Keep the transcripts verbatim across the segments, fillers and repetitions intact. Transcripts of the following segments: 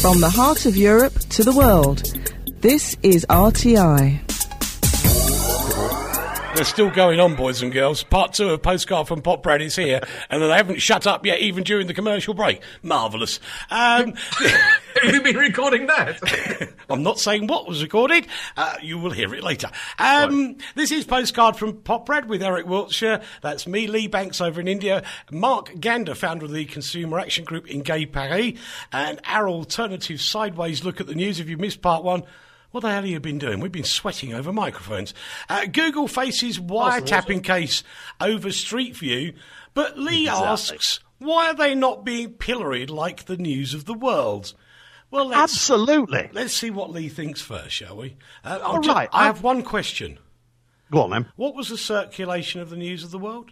From the heart of Europe to the world, this is R T I. They're still going on, boys and girls. Part two of Postcard from Pop Brad is here, and they haven't shut up yet, even during the commercial break. Marvellous. Um, Have you been recording that? I'm not saying what was recorded. Uh, you will hear it later. Um, right. This is Postcard from Pop Brad with Eric Wiltshire. That's me, Lee Banks over in India. Mark Gander, founder of the Consumer Action Group in Gay Paris. And our alternative sideways look at the news. If you missed part one, what the hell have you been doing? We've been sweating over microphones. Uh, Google faces wiretapping case over Street View, but Lee exactly. asks, why are they not being pilloried like the news of the world? Well, let's, absolutely. Let's see what Lee thinks first, shall we? Uh, All just, right. I have one question. Go on, then. What was the circulation of the news of the world?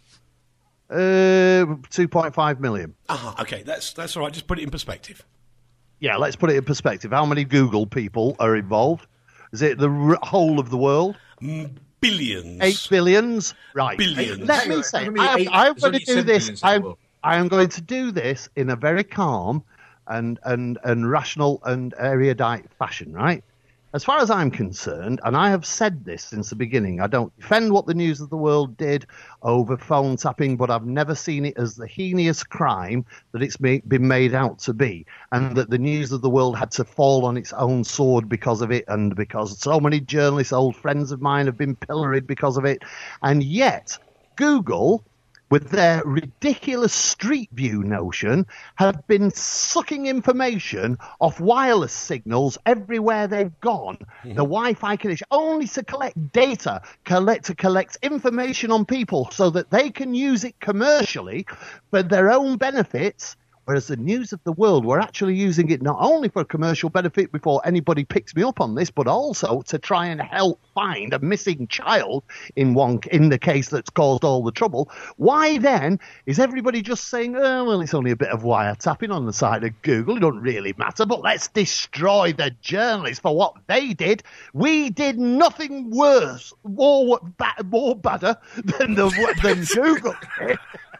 Uh, two point five million. Ah, okay, that's that's all right. Just put it in perspective. Yeah, let's put it in perspective. How many Google people are involved? Is it the r- whole of the world? Mm, billions. Eight billions? Right. Billions. Let me say, I'm, I'm going to do this. I'm, I'm going to do this in a very calm and, and, and rational and erudite fashion, right? As far as I'm concerned, and I have said this since the beginning, I don't defend what the News of the World did over phone tapping, but I've never seen it as the heinous crime that it's ma- been made out to be, and that the News of the World had to fall on its own sword because of it, and because so many journalists, old friends of mine, have been pilloried because of it. And yet, Google, with their ridiculous Street View notion, have been sucking information off wireless signals everywhere they've gone. Mm-hmm. The Wi-Fi connection, only to collect data, collect to collect information on people so that they can use it commercially for their own benefits. Whereas the News of the World, we're actually using it not only for commercial benefit before anybody picks me up on this, but also to try and help find a missing child in one in the case that's caused all the trouble. Why then is everybody just saying, oh, well, it's only a bit of wiretapping on the side of Google. It doesn't really matter, but let's destroy the journalists for what they did. We did nothing worse, more, more badder than, the, than Google did.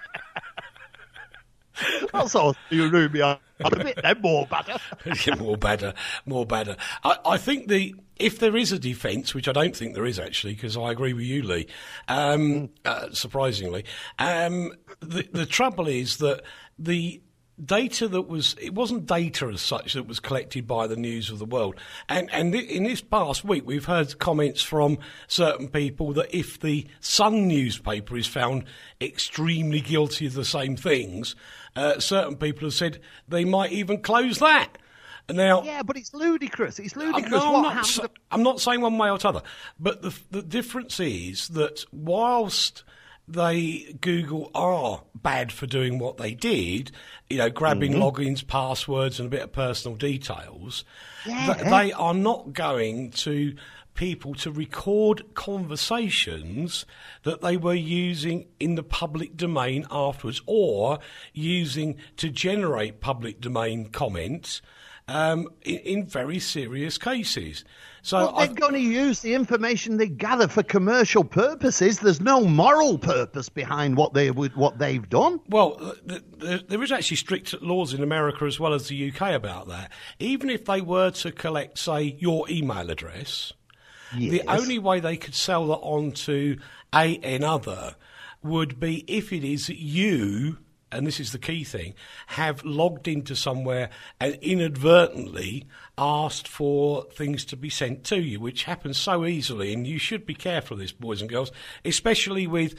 That's all you ruined me a bit then, more badder. more badder, more badder. I, I think the if there is a defence, which I don't think there is actually, because I agree with you, Lee, um, uh, surprisingly, um, the, the trouble is that the data that was, it wasn't data as such that was collected by the News of the World. And, and in this past week, we've heard comments from certain people that if the Sun newspaper is found extremely guilty of the same things, uh, certain people have said they might even close that. Now, yeah, but it's ludicrous. It's ludicrous. No, what I'm, not, I'm not saying one way or the other. But the, the difference is that whilst they, Google, are bad for doing what they did, you know, grabbing mm-hmm. logins, passwords, and a bit of personal details, yeah. th- they are not going to people to record conversations that they were using in the public domain afterwards, or using to generate public domain comments um, in, in very serious cases. So well, they're I've, going to use the information they gather for commercial purposes. There's no moral purpose behind what they would, what they've done. Well, the, the, there is actually strict laws in America as well as the U K about that. Even if they were to collect, say, your email address, yes. the only way they could sell that on to a another would be if it is you, and this is the key thing, have logged into somewhere and inadvertently asked for things to be sent to you, which happens so easily, and you should be careful of this, boys and girls, especially with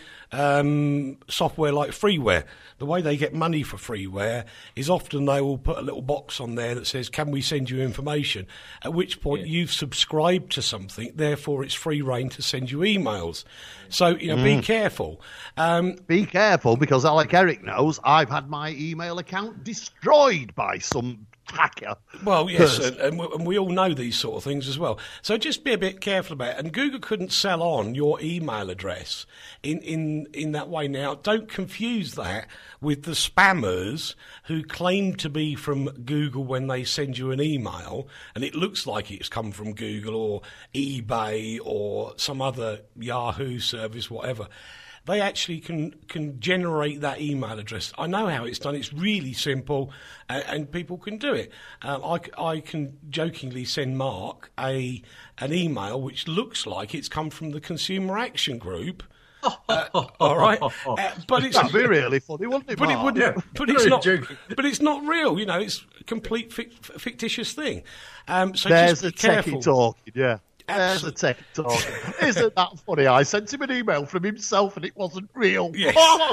um, software like freeware. The way they get money for freeware is often they will put a little box on there that says, can we send you information? At which point yeah. you've subscribed to something, therefore it's free reign to send you emails. So, you know, mm. be careful. Um, be careful, because like Eric knows, I've had my email account destroyed by some hacker. Well, yes, and, and, we, and we all know these sort of things as well. So just be a bit careful about it. And Google couldn't sell on your email address in, in, in that way. Now, don't confuse that with the spammers who claim to be from Google when they send you an email, and it looks like it's come from Google or eBay or some other Yahoo service, whatever. they actually can can generate that email address. I know how it's done. It's really simple, and, and people can do it. Um, I, I can jokingly send Mark a an email which looks like it's come from the Consumer Action Group. Uh, all right, uh, but it's that'd be really funny, wouldn't it? But Mark? it wouldn't. Yeah. But it's not. But it's not real. You know, it's a complete fic- fictitious thing. Um, so There's just a be careful. techie talking, yeah. Absolutely. There's a techie talking. Isn't that funny? I sent him an email from himself and it wasn't real. Yes.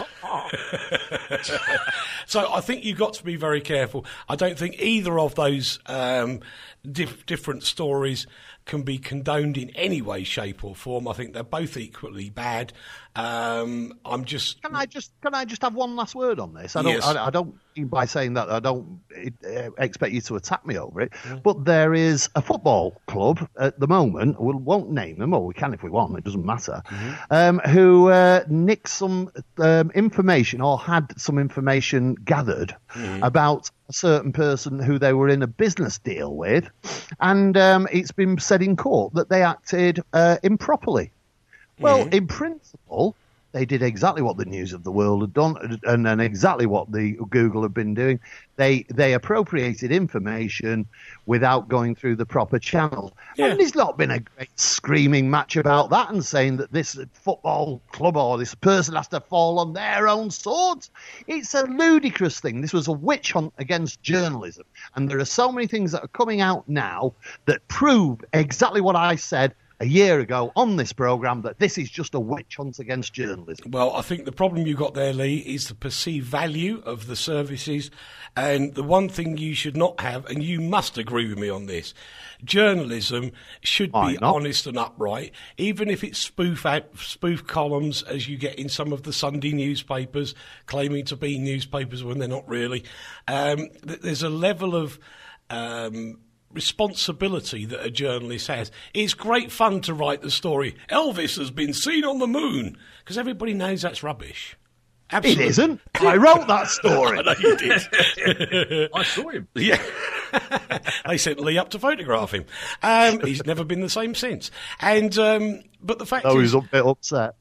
So I think you've got to be very careful. I don't think either of those um, dif- different stories can be condoned in any way, shape, or form. I think they're both equally bad. Um, I'm just. Can I just can I just have one last word on this? I don't. Yes. I, I don't mean by saying that I don't uh, expect you to attack me over it. Mm. But there is a football club at the moment. We won't name them, or we can if we want. It doesn't matter. Mm-hmm. Um, who uh, nicked some um, information or had some information gathered mm. about a certain person who they were in a business deal with, and um, it's been said in court that they acted uh, improperly. Well, mm. in principle, they did exactly what the News of the World had done, and, and exactly what the Google had been doing. They they appropriated information without going through the proper channels. Yeah. And there's not been a great screaming match about that and saying that this football club or this person has to fall on their own swords. It's a ludicrous thing. This was a witch hunt against journalism. And there are so many things that are coming out now that prove exactly what I said a year ago on this programme, that this is just a witch hunt against journalism. Well, I think the problem you got there, Lee, is the perceived value of the services. And the one thing you should not have, and you must agree with me on this, journalism should be honest and upright, even if it's spoof ad, spoof columns, as you get in some of the Sunday newspapers, claiming to be newspapers when they're not really. Um, there's a level of Um, responsibility that a journalist has. It's great fun to write the story, Elvis has been seen on the moon, because everybody knows that's rubbish. Absolutely. It isn't. I wrote that story. I know you did. I saw him. Yeah. They sent Lee up to photograph him. Um, he's never been the same since. And um, but the fact oh, is, he's a bit upset.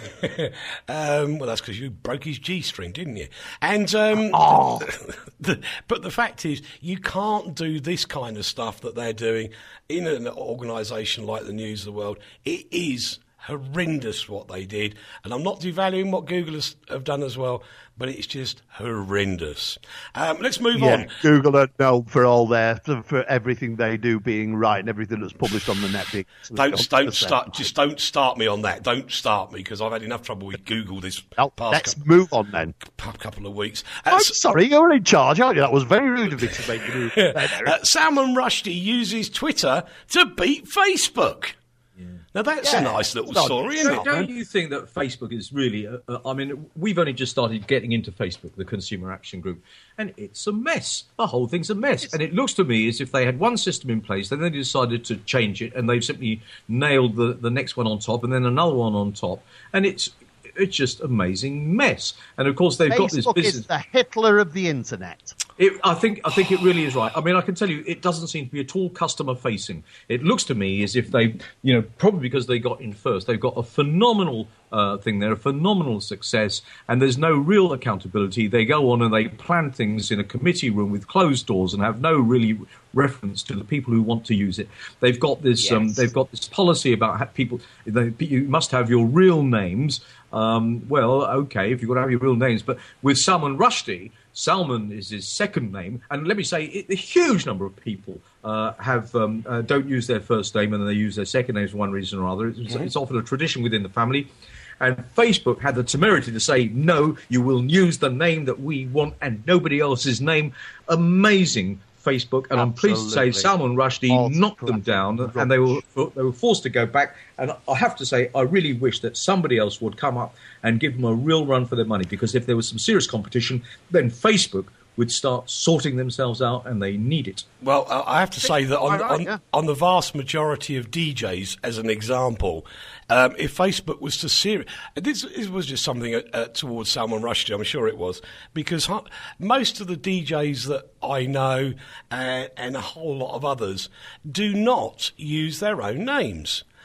um, well, that's because you broke his G-string, didn't you? And um, oh. the, but the fact is, you can't do this kind of stuff that they're doing in an organisation like the News of the World. It is horrendous what they did, and I'm not devaluing what Google has, have done as well, but it's just horrendous. Um, let's move yeah, on. Google are known for all their for, for everything they do being right and everything that's published on the net being. Don't don't start. Right. Just don't start me on that. Don't start me, because I've had enough trouble with Google this no, past. Let's couple, move on then. Couple of weeks. Uh, I'm sorry, you're in charge, aren't you? That was very rude of me to make you. uh, Salman Rushdie uses Twitter to beat Facebook. Now, that's yeah. a nice little story, isn't it? Don't you think that Facebook is really... Uh, uh, I mean, we've only just started getting into Facebook, the Consumer Action Group, and it's a mess. The whole thing's a mess. It's... And it looks to me as if they had one system in place, then they decided to change it, and they've simply nailed the, the next one on top, and then another one on top. And it's it's just amazing mess. And, of course, they've Facebook got this business... is the Hitler of the Internet. It, I think I think it really is right. I mean, I can tell you, it doesn't seem to be at all customer facing. It looks to me as if they, you know, probably because they got in first, they've got a phenomenal uh, thing there, a phenomenal success, and there's no real accountability. They go on and they plan things in a committee room with closed doors and have no really reference to the people who want to use it. They've got this, yes. um, they've got this policy about people. They, you must have your real names. Um, well, okay, if you've got to have your real names, but with Salman Rushdie. Salman is his second name, and let me say, it, a huge number of people uh, have um, uh, don't use their first name and they use their second name for one reason or other. It's, mm-hmm. it's often a tradition within the family, and Facebook had the temerity to say, no, you will use the name that we want and nobody else's name. Amazing Facebook, and Absolutely. I'm pleased to say Salman Rushdie oh, knocked them down, rubbish. and they were they were forced to go back. And I have to say, I really wish that somebody else would come up and give them a real run for their money, because if there was some serious competition, then Facebook would start sorting themselves out, and they need it. Well, I have to say that on, right, on, yeah. on the vast majority of D Js, as an example, um, if Facebook was to serious, this, this was just something uh, uh, towards Salman Rushdie, I'm sure it was, because huh, most of the D Js that I know uh, and a whole lot of others do not use their own names.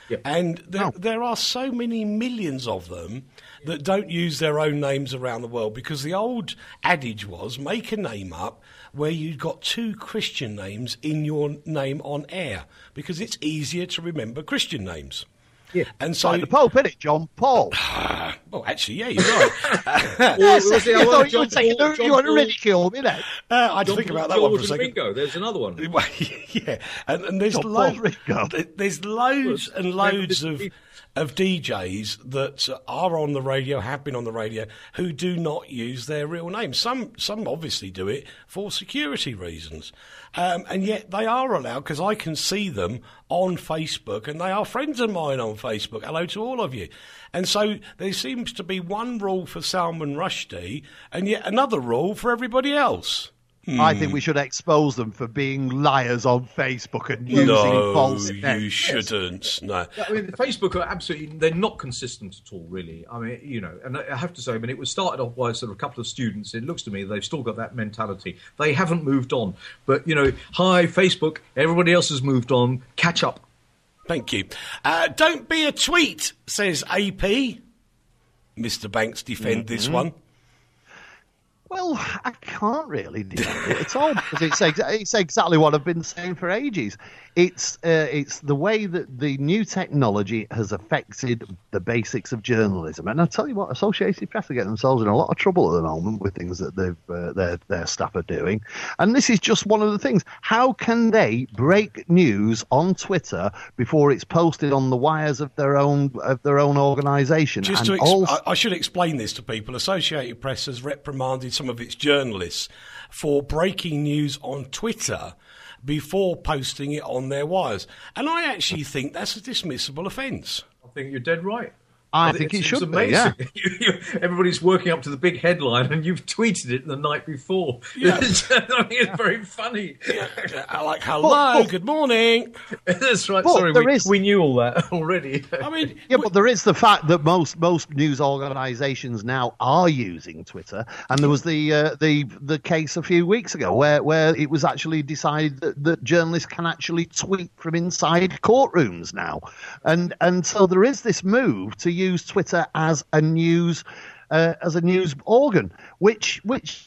Yep. And there, no. there are so many millions of them that don't use their own names around the world, because the old adage was make a name up where you've got two Christian names in your name on air, because it's easier to remember Christian names. Yeah. And so like the Pope, isn't it? John Paul. Well, actually, yeah, you're right. Yes, you, you, thought you, were taking, you want to ridicule me then? Uh, I'd John think Paul, about that George one for a second. Ringo, there's another one. Yeah, and, and there's, John lo- Paul Ringo. there's loads and loads of of D Js that are on the radio, have been on the radio, who do not use their real name. Some some obviously do it for security reasons. Um, and yet they are allowed, because I can see them on Facebook, and they are friends of mine on Facebook. Hello to all of you. And so there seems to be one rule for Salman Rushdie and yet another rule for everybody else. I think we should expose them for being liars on Facebook and using no, false you names. shouldn't. No. I mean, Facebook are absolutely, they're not consistent at all, really. I mean, you know, and I have to say, I mean, it was started off by sort of a couple of students. It looks to me they've still got that mentality. They haven't moved on. But, you know, hi, Facebook, everybody else has moved on. Catch up. Thank you. Uh, don't be a tweet, says A P. Mister Banks, defend mm-hmm. this one. Well, I can't really defend it at all, because it's, ex- it's exactly what I've been saying for ages. It's uh, it's the way that the new technology has affected the basics of journalism. And I tell you what, Associated Press are getting themselves in a lot of trouble at the moment with things that they've, uh, their, their staff are doing. And this is just one of the things. How can they break news on Twitter before it's posted on the wires of their own of their own organisation? Just and to ex- also- I, I should explain this to people. Associated Press has reprimanded some of its journalists for breaking news on Twitter before posting it on their wires. And I actually think that's a dismissible offence. I think you're dead right. I But think it's, it should it's be, yeah. you, you, everybody's working up to the big headline, and you've tweeted it the night before. Yeah. I think it's very funny. Yeah, I like, hello, But- but- good morning. That's right. But Sorry, there we, is- we knew all that already. I mean, Yeah, but there is the fact that most most news organisations now are using Twitter, and there was the uh, the the case a few weeks ago where, where it was actually decided that, that journalists can actually tweet from inside courtrooms now, and and so there is this move to use Twitter as a news uh, as a news organ, which which.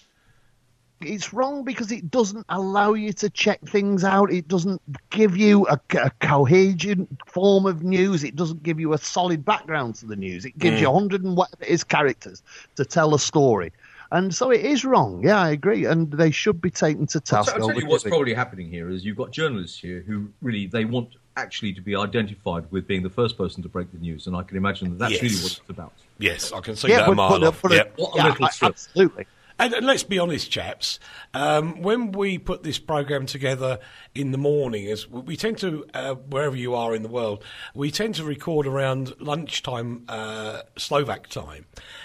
It's wrong because it doesn't allow you to check things out. It doesn't give you a, a coherent form of news. It doesn't give you a solid background to the news. It gives Mm. you a hundred and whatever it is characters to tell a story. And so it is wrong. Yeah, I agree. And they should be taken to task. I'll tell over you what's giving- probably happening here is you've got journalists here who really, they want actually to be identified with being the first person to break the news. And I can imagine that that's Yes. really what it's about. yes, I can see Yeah, that but, a mile but, off. but, Yep. What a yeah, little I- strip. absolutely. And, and let's be honest, chaps, um, when we put this programme together in the morning, as we tend to, uh, wherever you are in the world, we tend to record around lunchtime, uh, Slovak time.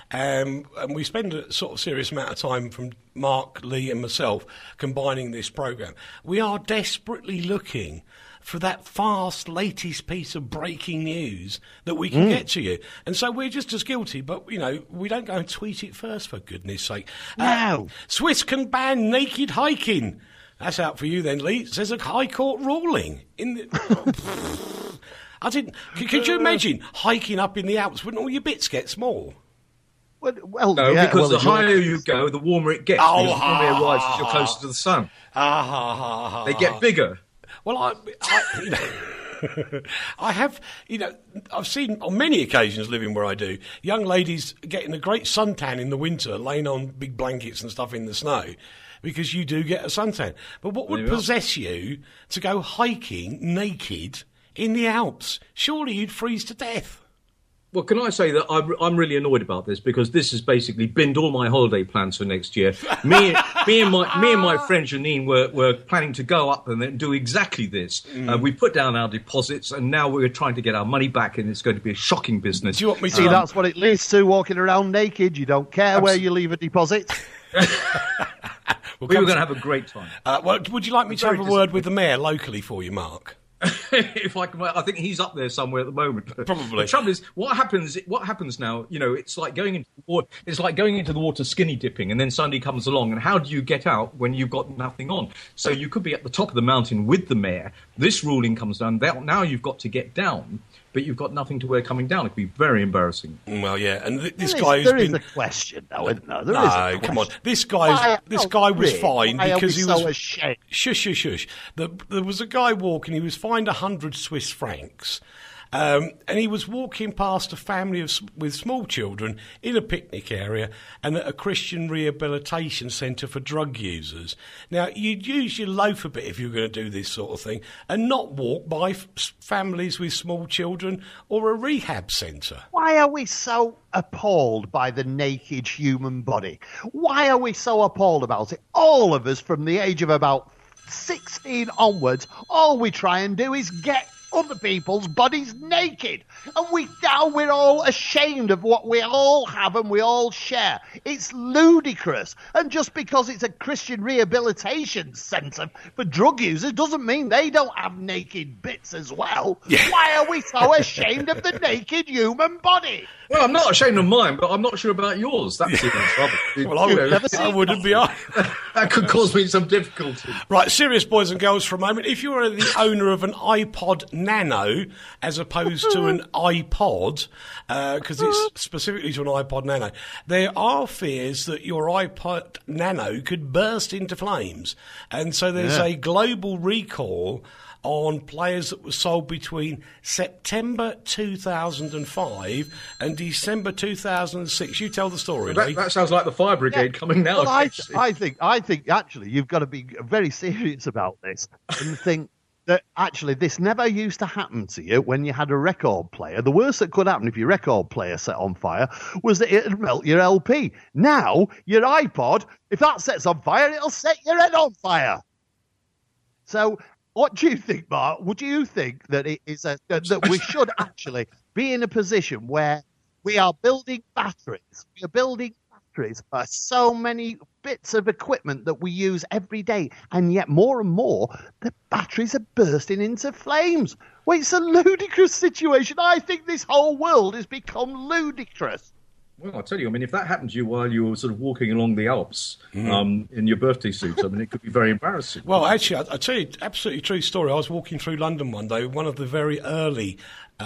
Um, and we spend a sort of serious amount of time from Mark, Lee and myself combining this programme. We are desperately looking for that fast, latest piece of breaking news that we can mm. get to you. And so we're just as guilty, but, you know, we don't go and tweet it first, for goodness sake. No. Uh, Swiss can ban naked hiking. That's out for you then, Lee. There's a High Court ruling. In the... I didn't... Could, could you imagine hiking up in the Alps? Wouldn't all your bits get small? Well, well No, yeah, because well, the if you're- higher you go, the warmer it gets. Oh, because the warmer it arrives as you're closer to the sun. Ah, ha, ha, ha, They get ha. bigger. Well, I, I, you know, I have, you know, I've seen on many occasions living where I do, young ladies getting a great suntan in the winter, laying on big blankets and stuff in the snow, because you do get a suntan. But what would There you are. possess you to go hiking naked in the Alps? Surely you'd freeze to death. Well, can I say that I'm, I'm really annoyed about this because this has basically binned all my holiday plans for next year. Me, me and my me and my friend Janine were, were planning to go up and then do exactly this. Mm. Uh, we put down our deposits and now we're trying to get our money back, and it's going to be a shocking business. Do you want me to? See, Um, that's what it leads to, walking around naked. You don't care where you leave a deposit. we'll we were come going to have a great time. Uh, well, would you like me to Very have a word with the mayor locally for you, Mark? if I can, I think he's up there somewhere at the moment. Probably. The trouble is, what happens? What happens now? You know, it's like going into the water. It's like going into the water skinny dipping, and then somebody comes along, and how do you get out when you've got nothing on? So you could be at the top of the mountain with the mare. This ruling comes down. Now you've got to get down, but you've got nothing to wear coming down. It could be very embarrassing. Well, yeah, and th- this there guy is, who's there been... is a question, though, isn't there? There no, is a question. come on. This guy's Why, this oh, guy was really? fined Why because are he we was so ashamed? Shush, shush, shush. The, there was a guy walking. He was fined a hundred Swiss francs. Um, and he was walking past a family of, with small children in a picnic area and at a Christian rehabilitation centre for drug users. Now, you'd use your loaf a bit if you were going to do this sort of thing and not walk by f- families with small children or a rehab centre. Why are we so appalled by the naked human body? Why are we so appalled about it? All of us from the age of about sixteen onwards, all we try and do is get other people's bodies naked, and we now we're all ashamed of what we all have and we all share. It's ludicrous, and just because it's a Christian rehabilitation centre for drug users doesn't mean they don't have naked bits as well. Yeah. Why are we so ashamed of the naked human body? Well, I'm not ashamed of mine, but I'm not sure about yours. That's even trouble. Well, I, You would, know, I wouldn't be either. that could cause me some difficulty. Right, serious boys and girls for a moment. If you're the owner of an iPod Nano as opposed to an iPod, because uh, it's specifically to an iPod Nano, there are fears that your iPod Nano could burst into flames. And so there's Yeah. a global recall on players that were sold between September two thousand five and December two thousand six. You tell the story, That, Lee. that sounds like the fire brigade Yeah. coming now. Well, I, I think I think actually you've got to be very serious about this and think that actually this never used to happen to you when you had a record player. The worst that could happen if your record player set on fire was that it'd melt your L P. Now your iPod, if that sets on fire, it'll set your head on fire. So what do you think, Mark? Would you think that it is a, that, that we should actually be in a position where we are building batteries? We are building batteries for so many bits of equipment that we use every day, and yet more and more the batteries are bursting into flames. Well, it's a ludicrous situation. I think this whole world has become ludicrous. Well, I'll tell you, I mean, if that happened to you while you were sort of walking along the Alps mm. um, in your birthday suit, I mean, it could be very embarrassing. Well, actually, I'll tell you, absolutely true story. I was walking through London one day, one of the very early,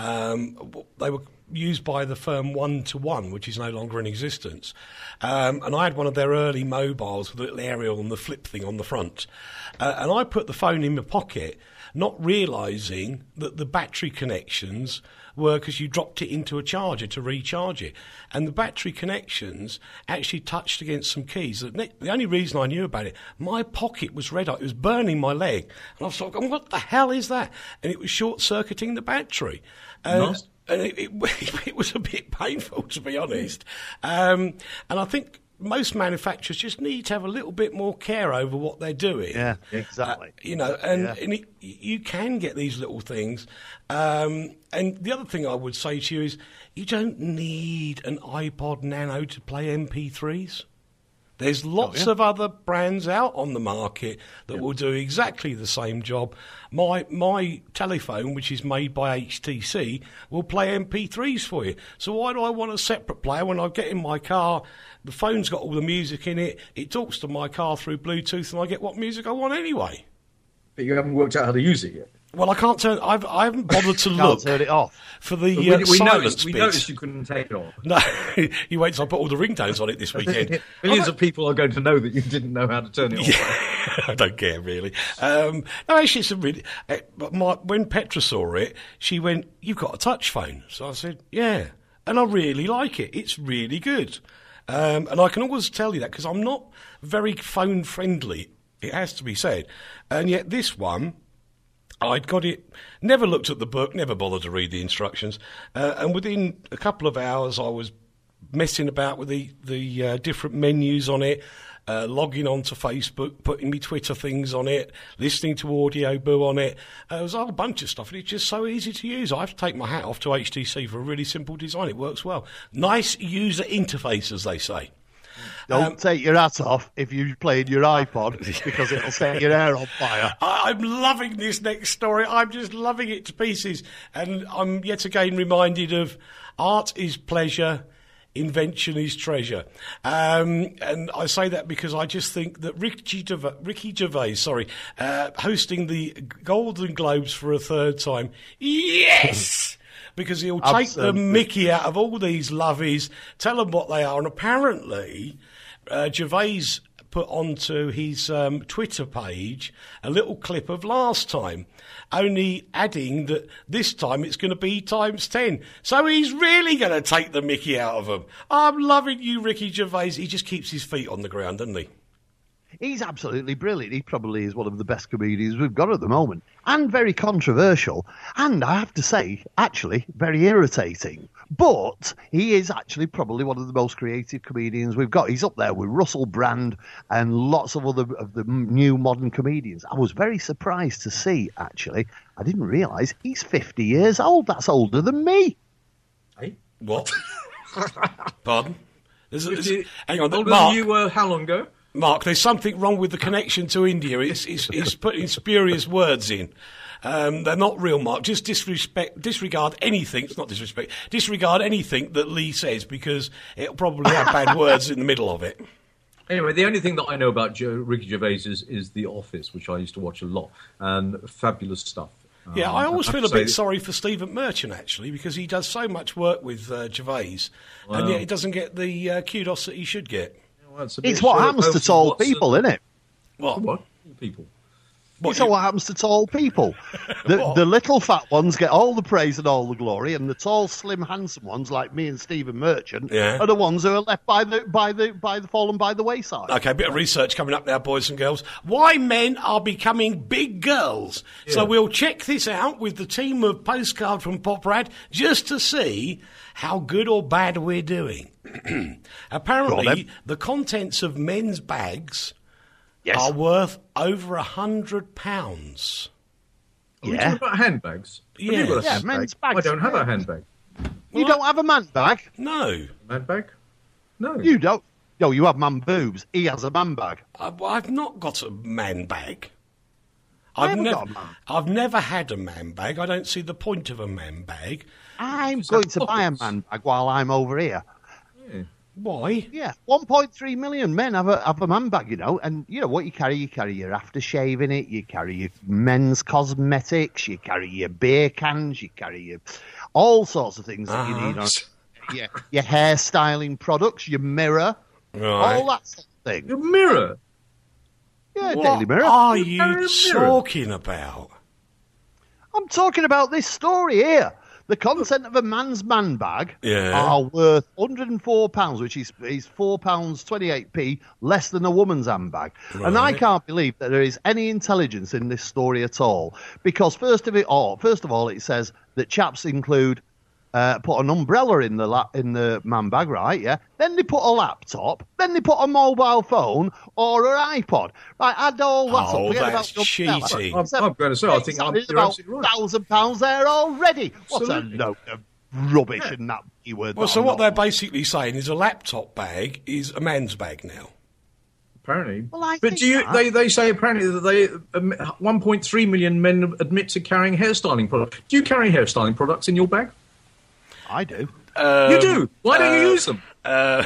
um, they were used by the firm One to One, which is no longer in existence. Um, and I had one of their early mobiles with a little aerial and the flip thing on the front. Uh, and I put the phone in my pocket, not realising that the battery connections were because you dropped it into a charger to recharge it. And the battery connections actually touched against some keys. The only reason I knew about it, my pocket was red hot. It was burning my leg. And I was like, what the hell is that? And it was short-circuiting the battery. And, nice. and it, it, it was a bit painful, to be honest. Um, and I think most manufacturers just need to have a little bit more care over what they're doing. Yeah, exactly. Uh, you know, and, yeah. and it, you can get these little things. Um, and the other thing I would say to you is you don't need an iPod Nano to play M P threes. There's lots oh, yeah. of other brands out on the market that yeah. will do exactly the same job. My my telephone, which is made by H T C, will play M P threes for you. So why do I want a separate player when I get in my car? The phone's got all the music in it. It talks to my car through Bluetooth, and I get what music I want anyway. But you haven't worked out how to use it yet. Well, I can't turn. I've, I haven't bothered to look. Turn it off for the we, uh, we silence noticed, We bit. noticed you couldn't take it off. No, you wait till I put all the ringtones on it this weekend. Millions of people are going to know that you didn't know how to turn it off. Yeah, I don't care really. Um, no, actually, it's a really. Uh, but my, when Petra saw it, she went, "You've got a touch phone." So I said, "Yeah," and I really like it. It's really good, um, and I can always tell you that because I'm not very phone friendly. It has to be said, and yet this one. I'd got it, never looked at the book, never bothered to read the instructions, uh, and within a couple of hours I was messing about with the, the uh, different menus on it, uh, logging on to Facebook, putting me Twitter things on it, listening to Audio Boo on it. Uh, there was a whole bunch of stuff, and it's just so easy to use. I have to take my hat off to H T C for a really simple design. It works well. Nice user interface, as they say. Don't um, take your hat off if you're playing your iPod because it'll set your hair on fire. I, I'm loving this next story. I'm just loving it to pieces. And I'm yet again reminded of art is pleasure, invention is treasure. Um, and I say that because I just think that Ricky Gervais, Ricky Gervais sorry, uh, hosting the Golden Globes for a third time, yes! Because he'll take Absolutely. the mickey out of all these lovies, tell them what they are. And apparently, uh, Gervais put onto his um, Twitter page a little clip of last time, only adding that this time it's going to be times ten. So he's really going to take the mickey out of them. I'm loving you, Ricky Gervais. He just keeps his feet on the ground, doesn't he? He's absolutely brilliant. He probably is one of the best comedians we've got at the moment. And very controversial. And I have to say, actually, very irritating. But he is actually probably one of the most creative comedians we've got. He's up there with Russell Brand and lots of other of the new modern comedians. I was very surprised to see, actually. I didn't realise he's fifty years old. That's older than me. Hey? What? Pardon? There's, there's, hang on. Older Mark, than you were how long ago? Mark, there's something wrong with the connection to India. It's, it's, it's putting spurious words in. Um, they're not real, Mark. Just disrespect, disregard anything. It's not disrespect. Disregard anything that Lee says because it'll probably have bad words in the middle of it. Anyway, the only thing that I know about Joe, Ricky Gervais is, is The Office, which I used to watch a lot, and fabulous stuff. Yeah, um, I always I feel a bit that... sorry for Stephen Merchant, actually, because he does so much work with uh, Gervais, well, and yet he doesn't get the uh, kudos that he should get. Well, it's it's what happens to tall people, isn't it? What? What? People. What, it's you... what happens to tall people. The, the little fat ones get all the praise and all the glory, and the tall, slim, handsome ones, like me and Stephen Merchant, yeah. are the ones who are left by the by the by the fallen by the wayside. Okay, a bit of research coming up now, boys and girls. Why men are becoming big girls. Yeah. So we'll check this out with the team of Postcard from Poprad just to see how good or bad we're doing. Apparently, the contents of men's bags yes. are worth over a hundred pounds. Are we talking about handbags? Yeah, yeah handbag? men's bags. I don't have a handbag. You well, don't have a man bag? No. Man bag? No. You don't? No, you have man boobs. He has a man bag. I, I've not got a man bag. I've, I've, nev- man. I've never had a man bag. I don't see the point of a man bag. I'm going to buy a man bag while I'm over here. Yeah. Why? Yeah, one point three million men have a have a man bag, you know, and you know what you carry? You carry your aftershave in it, you carry your men's cosmetics, you carry your beer cans, you carry your all sorts of things that uh-huh. you need on yeah, your hairstyling products, your mirror, right. all that sort of thing. Your mirror? Yeah, what Daily Mirror. are you talking about? I'm talking about this story here. The content of a man's man bag yeah. are worth one hundred and four pounds, which is, is four pounds twenty-eight p less than a woman's handbag. Right. And I can't believe that there is any intelligence in this story at all. Because first of it all, first of all, it says that chaps include uh, put an umbrella in the la- in the man bag, right? Yeah. Then they put a laptop. Then they put a mobile phone or an iPod. Right. Add all that. Oh, up. that's about cheating. I'm, I'm going to say, I think I'm, you're about right. Thousand pounds there already. What Absolutely. a load of rubbish yeah. and that keyword. Well, so what they're basically saying is a laptop bag is a man's bag now. Apparently. Well, I but think do you? that. They they say apparently that they um, one point three million men admit to carrying hairstyling products. Do you carry hairstyling products in your bag? I do. Um, you do. Why don't uh, you use them? Uh,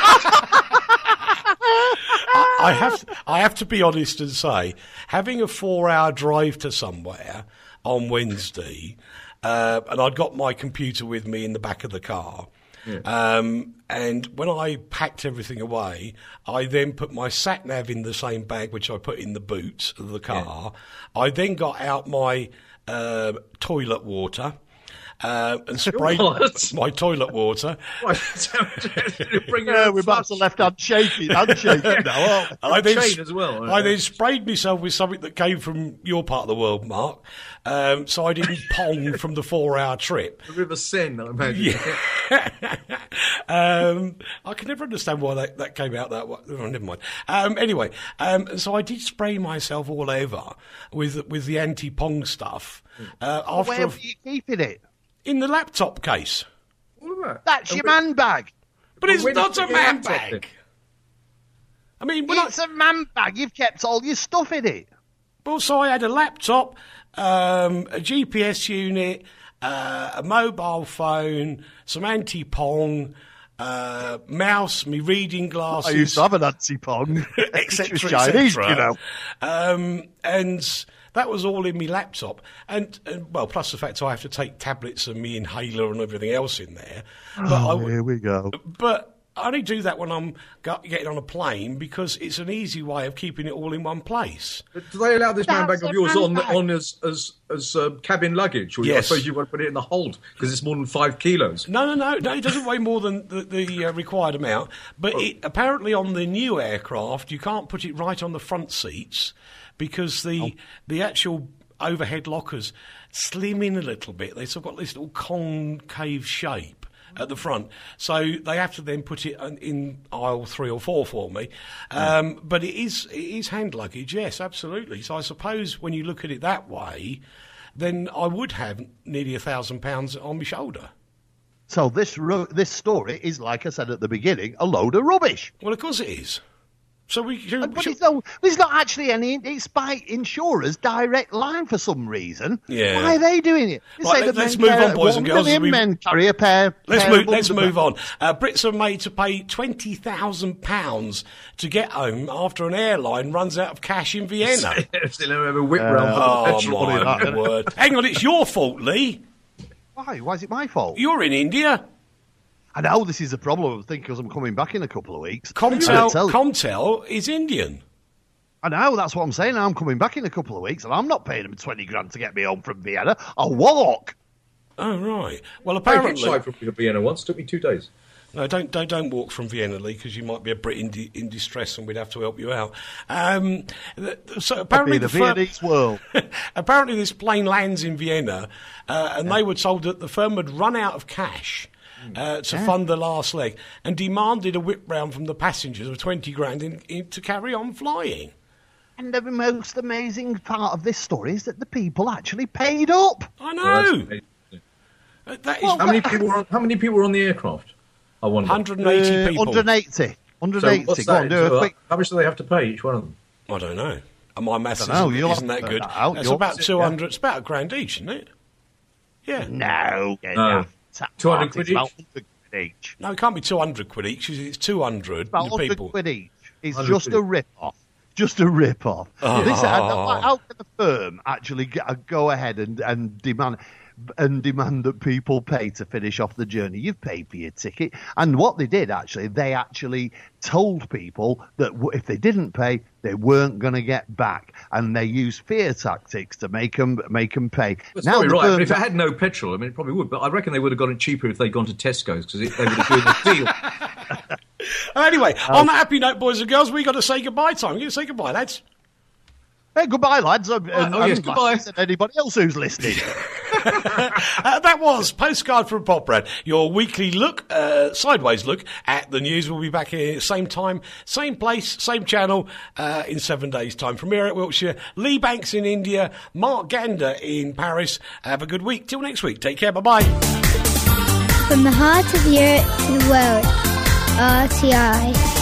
I, I have. I have to be honest and say, having a four-hour drive to somewhere on Wednesday, uh, and I'd got my computer with me in the back of the car. Yeah. Um, and when I packed everything away, I then put my sat nav in the same bag which I put in the boot of the car. Yeah. I then got out my uh, toilet water. Uh, and sprayed my toilet water. yeah, we're about to left hand shaking, hand shaking now, aren't we? I then, chain as well. I then sprayed myself with something that came from your part of the world, Mark, um, so I didn't pong from the four-hour trip. The River Seine, I imagine. Yeah. um, I can never understand why that, that came out that way. Oh, never mind. Um, anyway, um, so I did spray myself all over with with the anti-pong stuff. Uh, well, after where were you keeping it? In the laptop case. What about? That's your man bag. But it's not a man bag. I mean, it's I, a man bag. You've kept all your stuff in it. Well, so I had a laptop, um, a G P S unit, uh, a mobile phone, some anti-pong, uh, mouse, me reading glasses. I used to have an anti-pong. et cetera, Chinese, you know. Um, and that was all in my laptop. And, and, well, plus the fact I have to take tablets and me inhaler and everything else in there. But oh, I, here we go. But I only do that when I'm getting on a plane because it's an easy way of keeping it all in one place. But do they allow this man That's bag of yours on bag. on as as as uh, cabin luggage? Or Yes. I suppose you want to put it in the hold because it's more than five kilos. No, no, no, no. It doesn't weigh more than the, the uh, required amount. But it, apparently, on the new aircraft, you can't put it right on the front seats because the oh. the actual overhead lockers slim in a little bit. They've sort of got this little concave shape at the front, so they have to then put it in aisle three or four for me. Um, mm. But it is it is hand luggage, yes, absolutely. So I suppose when you look at it that way, then I would have nearly a thousand pounds on my shoulder. So this ru- this story is, like I said at the beginning, a load of rubbish. Well, of course it is. So we, should, but should... it's, no, there's not actually any. It's by insurers' direct line for some reason. Yeah. Why are they doing it? They right, say let, that let's men move carry, on, boys and girls. We... men carry a pair. Let's pair move. Let's move on. Uh, Brits are made to pay twenty thousand pounds to get home after an airline runs out of cash in Vienna. Still have a whip Uh, round. Oh for my that. word! Hang on, it's your fault, Lee. Why? Why is it my fault? You're in India. I know this is the problem. I think because I'm coming back in a couple of weeks. Comtel, Comtel is Indian. I know, that's what I'm saying. I'm coming back in a couple of weeks, and I'm not paying them twenty grand to get me home from Vienna. I'll walk. Oh right. Well, I apparently, tried from Vienna once. Took me two days. No, don't don't don't walk from Vienna, Lee, because you might be a Brit in, di- in distress, and we'd have to help you out. Um, th- so apparently, the, the Viennese fir- world. apparently, this plane lands in Vienna, uh, and yeah. they were told that the firm had run out of cash. Uh, to yeah. fund the last leg, and demanded a whip round from the passengers of twenty grand in, in, to carry on flying. And the most amazing part of this story is that the people actually paid up. I know. Well, that is well, how many people were on, how many people were on the aircraft? I wonder. one hundred eighty uh, people. one hundred eighty. one hundred eighty. So what's Go that? on, do a quick. How much do they have to pay each one of them? I don't know. And my maths isn't, know, isn't that good. That It's about two hundred. Yeah. It's about a grand each, isn't it? Yeah. No. No. two hundred quid each. each. No, it can't be two hundred quid each. It's two hundred. About one hundred people. quid each. It's just quid. a rip-off. Just a rip-off. Oh. This, uh, how can the firm actually get, go ahead and, and demand and demand that people pay to finish off the journey? You've paid for your ticket. And what they did, actually, they actually told people that if they didn't pay, they weren't going to get back. And they used fear tactics to make them, make them pay. That's now, probably right. I mean, if uh, it had no petrol, I mean, it probably would. But I reckon they would have got it cheaper if they'd gone to Tesco's, because they would have given a deal. Anyway, um, on that happy note, boys and girls, we got to say goodbye time. You got to say goodbye, lads. Hey, goodbye, lads. And, oh, oh yes, goodbye. And anybody else who's listening. uh, that was Postcard from Podbrad, your weekly look, uh, sideways look at the news. We'll be back here same time, same place, same channel uh, in seven days' time. From here at Wiltshire, Lee Banks in India, Mark Gander in Paris. Have a good week. Till next week. Take care. Bye-bye. From the heart of Europe to the world, R T I.